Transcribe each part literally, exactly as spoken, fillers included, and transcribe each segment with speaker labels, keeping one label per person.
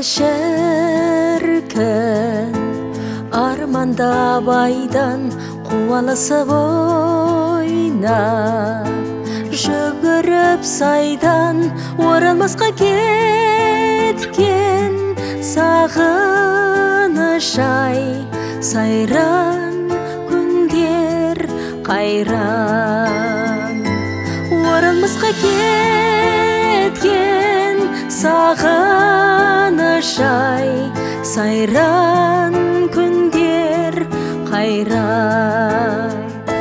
Speaker 1: шеркен арманда байдан қуаласып ойнап жүгіріп сайдан оралмасқа кеткен сағыныш ай сайран күндер қайран оралмасқа кеткен сағыныш ай сайран күндер қайран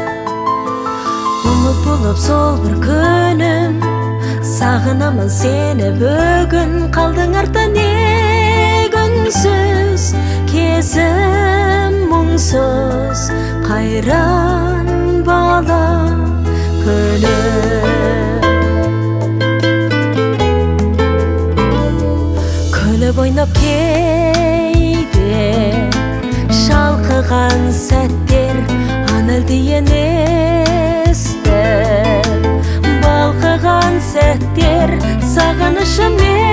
Speaker 1: ұмыт болып сол бір күнім сағынамын сені бүгін қалдың артта не күнсіз кезім мұңсыз қайран бала күнім күліп ойнап кейде шалқыған сәттер анылдиен естіп балқыған сәттер сағынышым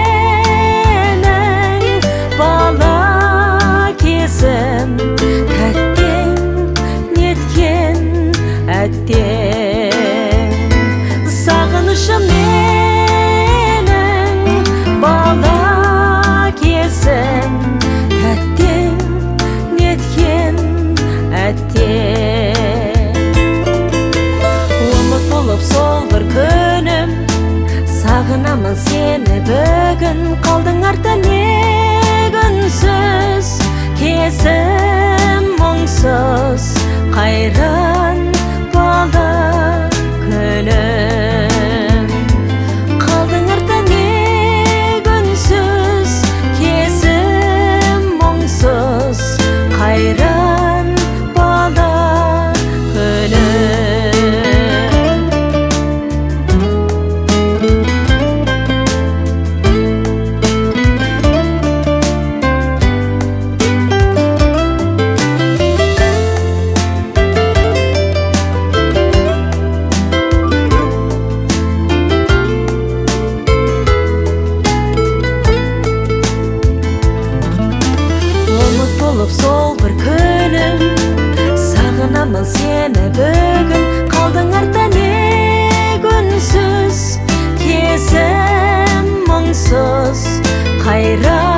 Speaker 1: менің бала кезім тәттен неткен әттен сағынышым менің бала кезім тәттен неткен әттен ұмыт болып сол бір күнім сағынамын сені бүгін қалдың артта не күнсіз кезім мұңсыз қайран бала күнім қалдың артта не күнсіз кезім мұңсыз қайран бала күнім сол бір күнім сағынамын сені бүгін қалдың артта не күнсіз кезім мұңсыз қайран